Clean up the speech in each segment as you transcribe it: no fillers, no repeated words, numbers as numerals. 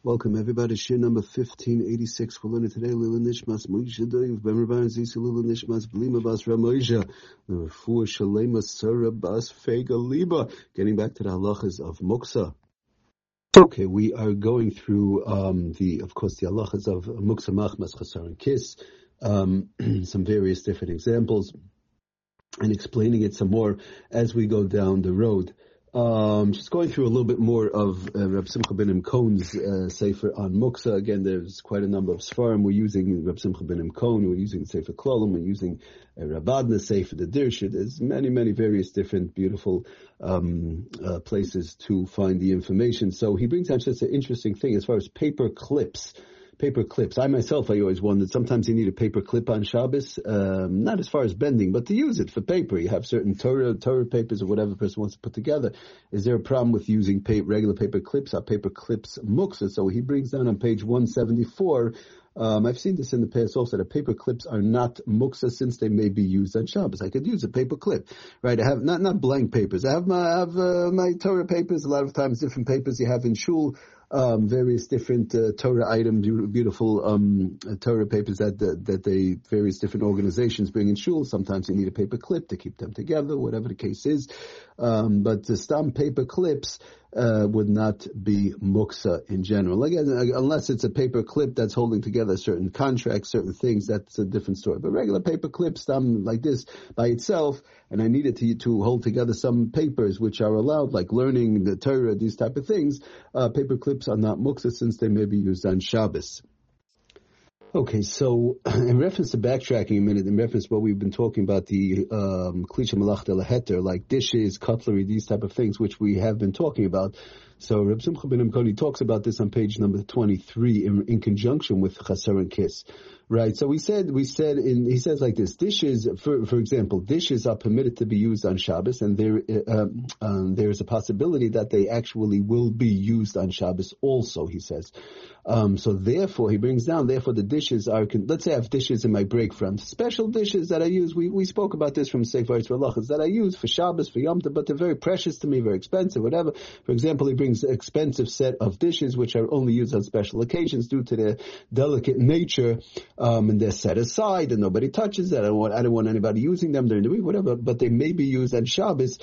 Welcome everybody. Shir number 1586. We're learning today Lila Nishmas Moshe Doiv Ben Rabban Zisi Lila Nishmas Blima Bas Ramosha the Refuah Shalema Sarah Bas Fega Liba. Getting back to the halachas of Muksa. Okay, we are going through the halachas of Muksa Machmas Chasar and Kiss, some various different examples, and explaining it some more as we go down the road. Just going through a little bit more of Reb Simcha ben Imkon's Sefer on Muksa. Again, there's quite a number of Sfarim. We're using Reb Simcha ben Imkon, we're using Sefer Klolim, we're using Rabadna Sefer the Dirsha. There's many various different beautiful places to find the information. So he brings out just an interesting thing as far as paper clips. Paper clips. I always wondered, sometimes you need a paper clip on Shabbos, not as far as bending, but to use it for paper. You have certain Torah papers or whatever the person wants to put together. Is there a problem with using regular paper clips? Are paper clips muksa? So he brings down on page 174, I've seen this in the past also, that paper clips are not muksa since they may be used on Shabbos. I could use a paper clip, right? I have not blank papers. I have my Torah papers, a lot of times different papers you have in shul, various different Torah items, beautiful Torah papers that they various different organizations bring in shul. Sometimes you need a paper clip to keep them together, whatever the case is. But the stamp paper clips would not be muksa in general. Again, unless it's a paper clip that's holding together certain contracts, certain things, that's a different story. But regular paper clips, stamp like this by itself, and I needed to hold together some papers which are allowed, like learning the Torah, these type of things. Paper clips are not muksa since they may be used on Shabbos. Okay, so in reference to backtracking a minute, in reference to what we've been talking about, the klisha malachta leheter, like dishes, cutlery, these type of things, which we have been talking about. So Reb Simcha ben Imkoni talks about this on page number 23 in conjunction with Chasar and Kiss. Right, so he says like this: dishes, for example, dishes are permitted to be used on Shabbos, and there is a possibility that they actually will be used on Shabbos also. He says, so therefore he brings down. Therefore, the dishes are. Let's say I have dishes in my break front, special dishes that I use. We spoke about this from Sefer Halachos that I use for Shabbos, for Yom Tov, but they're very precious to me, very expensive, whatever. For example, he brings an expensive set of dishes which are only used on special occasions due to their delicate nature. And they're set aside, and nobody touches that. I don't want anybody using them during the week, whatever. But they may be used on Shabbos,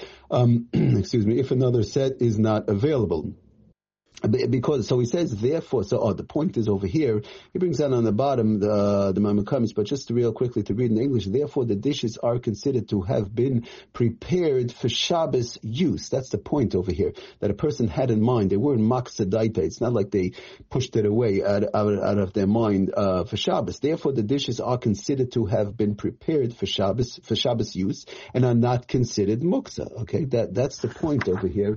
if another set is not available. Because, so he says, therefore, the point is over here, he brings down on the bottom the Maimon comments, but just real quickly to read in English, therefore the dishes are considered to have been prepared for Shabbos use. That's the point over here, that a person had in mind. They weren't maksadaita. It's not like they pushed it away out of their mind for Shabbos. Therefore the dishes are considered to have been prepared for Shabbos use, and are not considered muksa. Okay, that's the point over here.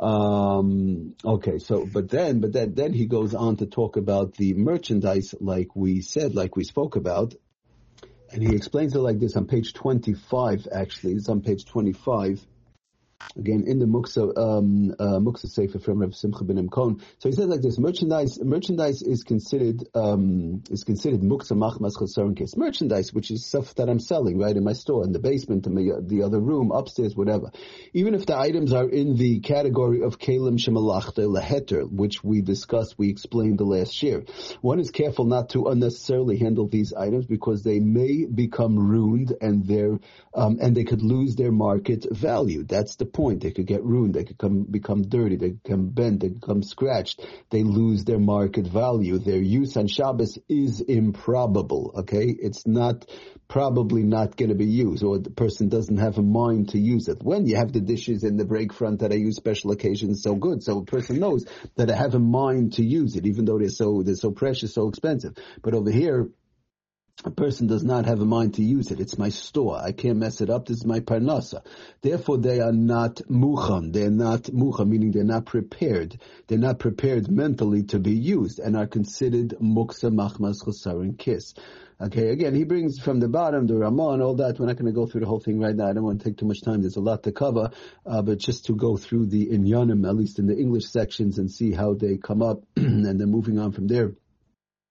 Okay, so, but then he goes on to talk about the merchandise, like we spoke about, and he explains it like this on page 25, actually. It's on page 25. Again, in the Muksa Sefer from Reb Simcha ben Imkon. So he says like this: merchandise is considered Muksa Machmas Chasar and Kiss. Merchandise, which is stuff that I'm selling, right, in my store, in the basement, in the other room, upstairs, whatever. Even if the items are in the category of Kelim Shemalachta Leheter, which we explained the last year. One is careful not to unnecessarily handle these items because they may become ruined and they could lose their market value. That's the point. They could get ruined. They could become dirty. They could become bent. They could become scratched. They lose their market value. Their use on Shabbos is improbable. Okay, it's probably not going to be used, or the person doesn't have a mind to use it. When you have the dishes in the break front that I use special occasions, so good. So a person knows that I have a mind to use it, even though they're so precious, so expensive. But over here, a person does not have a mind to use it. It's my store. I can't mess it up. This is my parnasa. Therefore, they are not muchan. They're not muchan, meaning they're not prepared. They're not prepared mentally to be used and are considered muksa machmas chasar and kiss. Okay, again, he brings from the bottom, the Ramah and all that. We're not going to go through the whole thing right now. I don't want to take too much time. There's a lot to cover. But just to go through the inyanim, at least in the English sections, and see how they come up, and then moving on from there.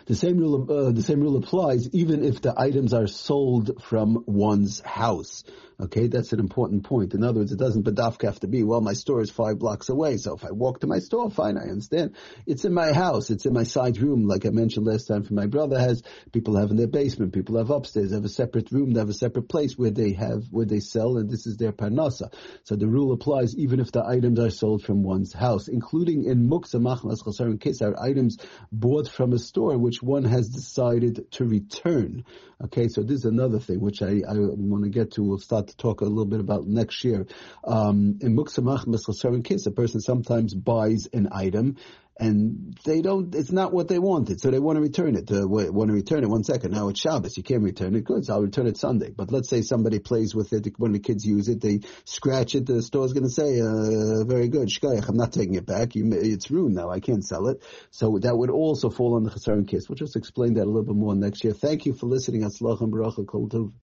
The same rule applies even if the items are sold from one's house. Okay, that's an important point. In other words, it doesn't bedafka have to be, well, my store is 5 blocks away, so if I walk to my store, fine, I understand. It's in my house, it's in my side room, like I mentioned last time for my brother has. People have in their basement, people have upstairs, they have a separate room, they have a separate place where they sell, and this is their parnasa. So the rule applies even if the items are sold from one's house, including in muksa machnas chasar and kesar, items bought from a store which one has decided to return. Okay, so this is another thing which I want to get to. We'll start to talk a little bit about next year. In muksa machnas chasar and kesar, a person sometimes buys an item and it's not what they wanted, so they want to return it. One second. Now it's Shabbos, you can't return it. Good, so I'll return it Sunday. But let's say somebody plays with it, when the kids use it, they scratch it, the store's going to say, very good, shkayach, I'm not taking it back, it's ruined now, I can't sell it. So that would also fall on the chasar and kes. We'll just explain that a little bit more next year. Thank you for listening. Atzlach and Baracha Kol Tov.